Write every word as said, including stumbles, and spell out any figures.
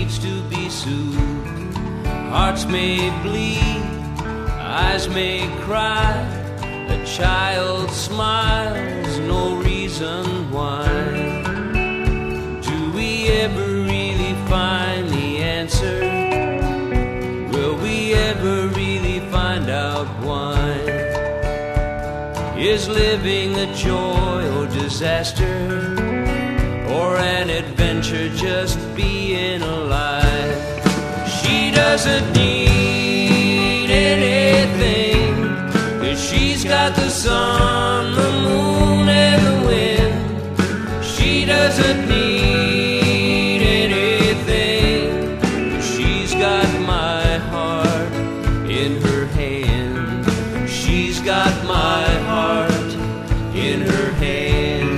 needs to be soothed. Hearts may bleed, eyes may cry, a child smiles, no reason why. Do we ever really find the answer? Will we ever really find out why? Is living a joy or disaster, or an adventure just being alive? She doesn't need anything, 'cause she's got the sun, the moon, and the wind. She doesn't need anything, 'cause she's got my heart in her